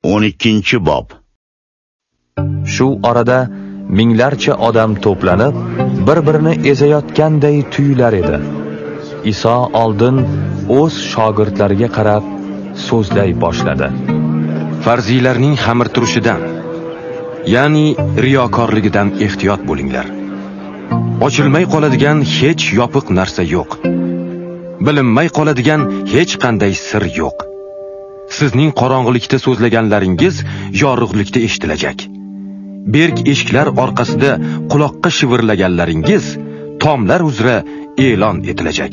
12-bob. Shu orada minglarcha odam to'planib, bir-birini ezayotganday tuyular edi. Iso oldin o'z shogirdlariga qarab so'zlay boshladi. Farziylarning xamir turishidan, ya'ni riyokorligidan ehtiyot bo'linglar. Ochilmay qoladigan hech yopiq narsa yo'q. Bilinmay qoladigan hech qanday sir yo'q. Sizning qorong'ilikda so'zlaganlaringiz yorug'likda eshitilajak. Berk eshiklar orqasida quloqqa shivirlaganlaringiz tomlar uzra e'lon etilajak.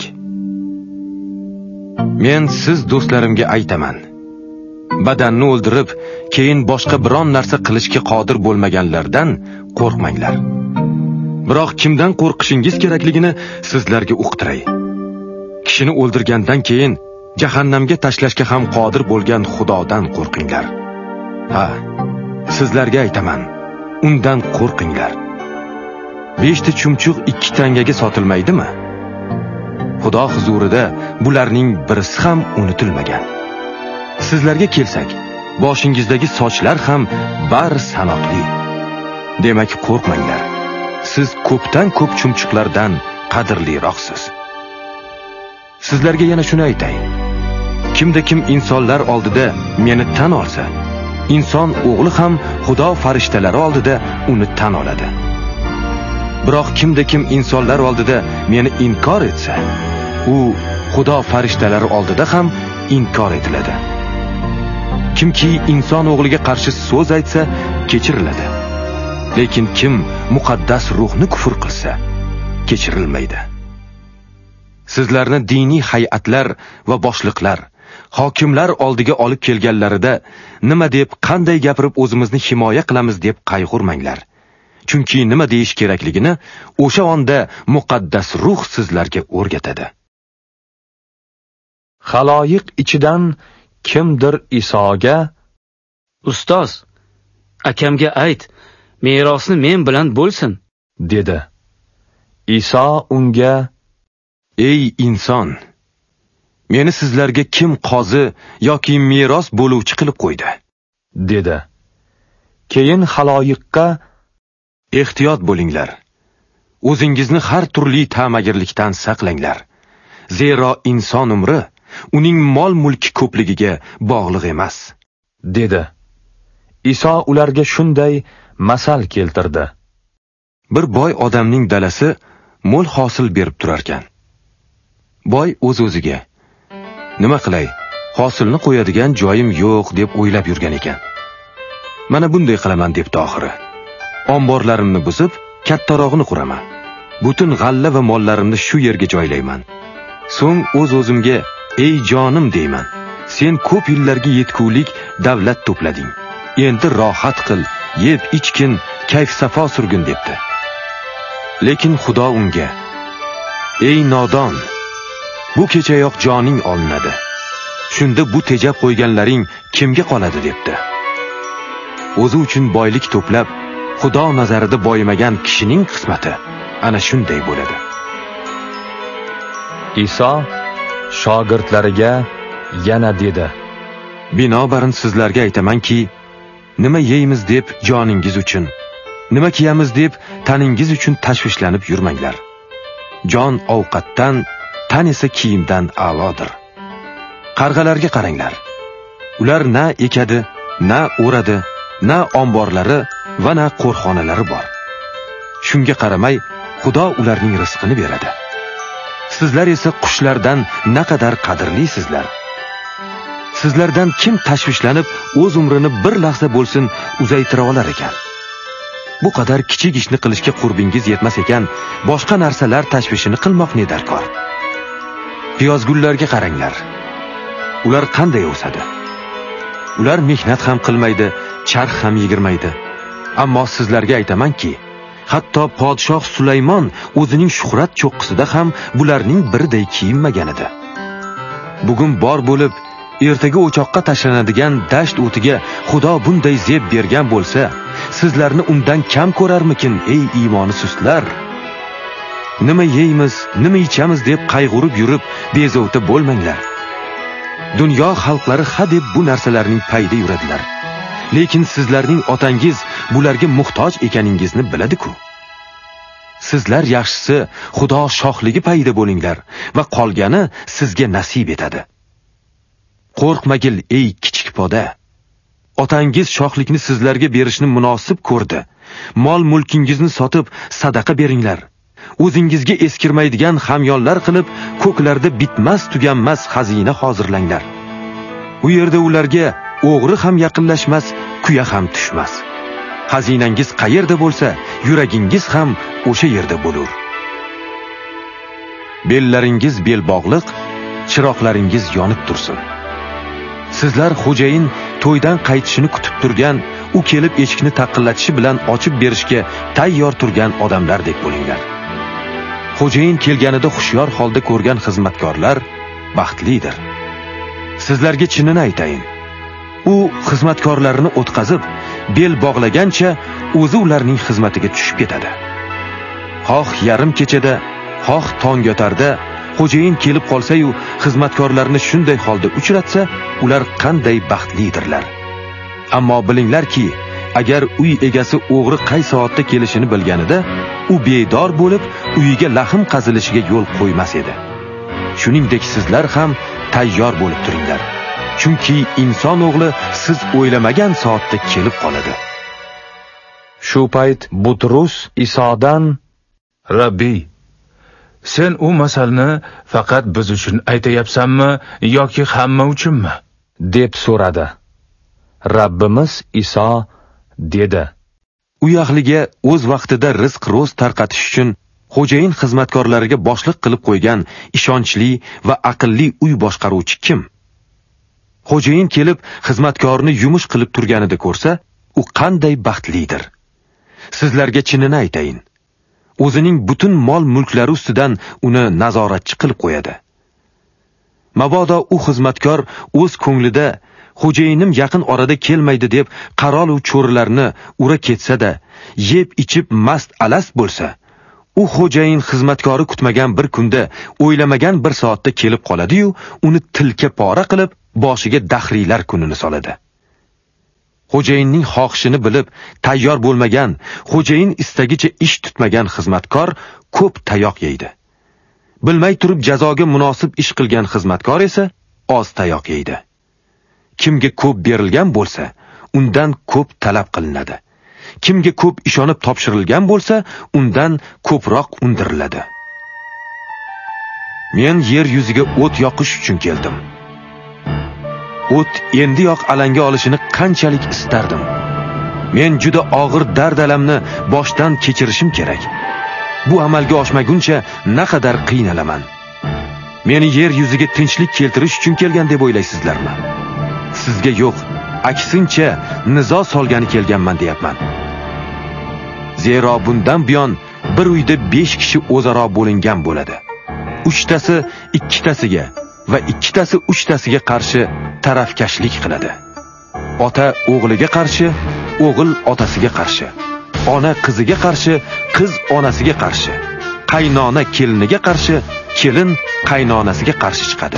Men siz do'stlarimga aytaman. Badanni o'ldirib, keyin boshqa biron narsa qilishga qodir bo'lmaganlardan qo'rqmanglar. Biroq kimdan qo'rqishingiz kerakligini sizlarga uqtiray. Kishini o'ldirgandan keyin jahannamga tashlashga ham qodir bo'lgan Xudodan qo'rqinglar. Ha, sizlarga aytaman, undan qo'rqinglar. 5 ta chumchuq 2 tangaga sotilmaydimi? Xudo huzurida bularning birisi ham unutilmagan. Sizlarga kelsak, boshingizdagi sochlar ham bari sanoqli. Demak, qo'rqmanglar. Siz ko'pdan ko'p chumchuqlardan qadrliroqsiz. Sizlarga yana shuni aytay. Kimda kim insonlar oldida meni tan olsa, inson o'g'li ham Xudo farishtalari oldida uni tan oladi. Biroq kimda kim insonlar oldida meni inkor etsa, u Xudo farishtalari oldida ham inkor etiladi. Kimki inson o'g'liga qarshi so'z aytsa, kechiriladi. Lekin kim muqaddas ruhni kufr qilsa, kechirilmaydi. Sizlarni diniy hay'atlar va boshliqlar, hokimlar oldiga olib kelganlarida nima deb, qanday gapirib o'zimizni himoya qilamiz deb qayg'urmanglar. Chunki nima deyish kerakligini o'sha onda muqaddas ruh sizlarga o'rgatadi. Xaloyiq ichidan kimdir Isoga: "Ustoz, akamga ayt, merosni men bilan bo'lsin", dedi. Iso unga: "Ey inson, meni sizlarga kim qozi yoki meros bo'luvchi qilib qo'ydi?" dedi. Keyin xaloyiqqa: "Ehtiyot bo'linglar. O'zingizni har turli ta'magirlikdan saqlanglar. Zero inson umri uning mol-mulki ko'pligiga bog'liq emas", dedi. Iso ularga shunday masal keltirdi. Bir boy odamning dalasi mo'l hosil berib turar ekan. Boy o'z-o'ziga: "Nima qilay? Hosilni qo'yadigan joyim yo'q" deb o'ylab yurgan ekan. "Mana bunday qilaman" debdi oxiri. "Omborlarimni buzib, kattarog'ini quraman. Butun g'alla va mollarimni shu yerga joylayman. So'ng o'z-o'zimga: ey jonim deyman, sen ko'p yillarga yetgulik davlat to'plading. Endi rohat qil, yeb ichgin, kayf safo surgin" debdi. Lekin Xudo unga: "Ey nodon, bu kechayoq joning olinadi. Shunda bu tejab qo'yganlaring kimga qoladi?" debdi. O'zi uchun boylik to'plab, Xudo nazarida boyimagan kishining qismati ana shunday bo'ladi. Iso shogirdlariga yana dedi: "Binobarin sizlarga aytamanki, nima yeymiz deb joningiz uchun, nima kiyamiz deb taningiz uchun tashvishlanib yurmanglar. Jon ovqatdan, tan esa kiyimdan a'lodir. Qarg'alarga qaranglar. Ular na ekadi, na o'radi, na omborlari va na qo'rxonalari bor. Shunga qaramay, Xudo ularning rizqini beradi. Sizlar esa qushlardan naqadar qadrlisizlar. Sizlardan kim tashvishlanib o'z umrini bir lahza bo'lsin uzaytira olar ekan? Bu qadar kichik ishni qilishga qurbingiz yetmas ekan, boshqa narsalar tashvishini qilmoq nedarkor. Piyozgullarga qaranglar. Ular qanday o'sadi? Ular mehnat ham qilmaydi, charx ham yigirmaydi. Ammo sizlarga aytamanki, hatto podshoh Sulaymon o'zining shuhrat cho'qqisida ham bularning biriday kiyinmagan edi. Bugun bor bo'lib, ertaga o'choqqa tashlanadigan dasht o'tiga Xudo bunday zeb bergan bo'lsa, sizlarni undan kam ko'rarmikin, ey iymoni sustlar? Nima yeymiz, nima ichamiz deb qayg'urib yurib, bezovta bo'lmanglar. Dunyo xalqlari hadeb bu narsalarning payida yuradilar. lekin sizlarning otangiz bularga muhtoj ekaningizni biladi-ku. Sizlar yaxshisi Xudo shohligi payida bo'linglar va qolgani sizga nasib etadi. Qo'rqmagil ey kichik poda. Otangiz shohlikni sizlarga berishni munosib ko'rdi. Mol-mulkingizni sotib sadaqa beringlar. O'zingizga eskirmaydigan hamyonlar qilib, ko'klarda bitmas tuganmas xazina hozirlanglar. U yerda ularga o'g'ri ham yaqinlashmas, kuya ham tushmas. Xazinangiz qayerda bo'lsa, yuragingiz ham o'sha yerda bo'lur. Bellaringiz belbog'liq, chiroqlaringiz yonib tursin. Sizlar xo'jayin to'ydan qaytishini kutib turgan, u kelib eshikni taqillatishi bilan ochib berishga tayyor turgan odamlardek bo'linglar. Xo'jayin kelganida xushyor holda ko'rgan xizmatkorlar baxtlidir. Sizlarga chinini aytayin. U xizmatkorlarini o'tkazib, bel bog'lagancha o'zi ularning xizmatiga tushib ketadi. Xoh yarim kechada, xoh tong yotarda xo'jayin kelib qolsa-yu, xizmatkorlarni shunday holda uchratsa, ular qanday baxtlidirlar. Ammo bilinglarki, agar uy egasi o'g'ri qay soatda kelishini bilganida, u bedor bo'lib, uyiga lahm qazilishiga yo'l qo'ymas edi. Shuningdek sizlar ham tayyor bo'lib turinglar. Chunki inson o'g'li siz o'ylamagan soatda kelib qoladi. Shu payt Butrus Isodan: Rabbiy, sen u masalni faqat biz uchun aytayapsanmi yoki hamma uchunmi? deb so'radi. Rabbimiz Iso dedi: Uy ahliga o'z vaqtida rizq-ro'z tarqatish uchun xo'jayin xizmatkorlariga boshliq qilib qo'ygan ishonchli va aqlli uy boshqaruvchi kim? Xo'jayin kelib xizmatkorni yumush qilib turganida ko'rsa, u qanday baxtlidir. Sizlarga chinini aytayin. O'zining butun mol-mulklari ustidan uni nazoratchi qilib qo'yadi. Mabodo u xizmatkor o'z ko'nglida xo'jayinim yaqin orada kelmaydi deb qarol u cho'rilarni ura ketsa-da, yeb ichib mast alast bo'lsa, u xo'jayin xizmatkori kutmagan bir kunda, o'ylamagan bir soatda kelib qoladi-yu, uni tilka pora qilib, boshiga dahriylar kunini soladi. Xo'jayinning xohishini bilib, tayyor bo'lmagan, xo'jayin istagicha ish tutmagan xizmatkor ko'p tayoq yeydi. Bilmay turib jazoga munosib ish qilgan xizmatkor esa oz tayoq yeydi. Kimga ko'p berilgan bo'lsa, undan ko'p talab qilinadi. Kimga ko'p ishonib topshirilgan bo'lsa, undan ko'proq undiriladi. Men yer yuziga o't yoqish uchun keldim. O't endiyoq alanga olishini qanchalik istardim. Men juda og'ir dard-alamni boshdan kechirishim kerak. Bu amalga oshmaguncha naqadar qiynalaman. Meni yer yuziga tinchlik keltirish uchun kelgan deb o'ylaysizlarmi? Sizga yo'q, aksincha nizo solgani kelganman deyapman. Zero bundan buyon bir uyda 5 kishi o'zaro bo'lingan bo'ladi. 3tasi 2tasiga va 2tasi 3tasiga qarshi tarafkashlik qiladi. Ota o'g'liga qarshi, o'g'il otasiga qarshi, ona qiziga qarshi, qiz onasiga qarshi, qaynona keliniga qarshi, kelin qaynonasiga qarshi chiqadi.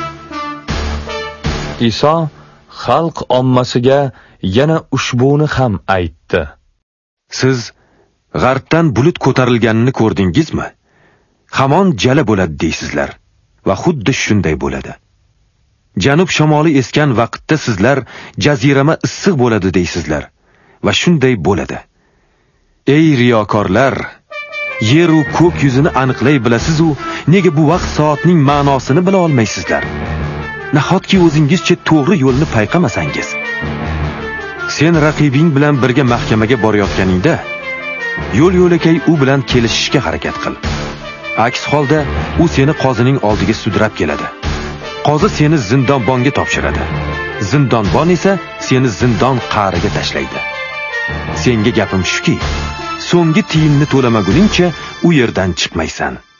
Iso xalq ommasiga yana ushbuni ham aytdi. Siz g'arbdan bulut ko'tarilganini ko'rdingizmi? Hamon jala bo'ladi deysizlar va xuddi shunday bo'ladi. Janub shamoli esgan vaqtda sizlar jazirama issiq bo'ladi deysizlar va shunday bo'ladi. Ey riyokorlar, yer u ko'k yuzini aniqlay bilasiz-u, nega bu vaqt soatning ma'nosini bila olmaysizlar? Nahotki o'zingizcha to'g'ri yo'lni payqamasangiz. Sen raqibing bilan birga mahkamaga borayotganingda, yo'l-yo'lakay u bilan kelishishga harakat qil. Aks holda u seni qozining oldiga sudrab keladi. Qozi seni zindonbonga topshiradi. Zindonbon esa seni zindon qa'riga tashlaydi. Senga gapim shuki, so'nggi tiyinni to'lamaguningcha u yerdan chiqmaysan.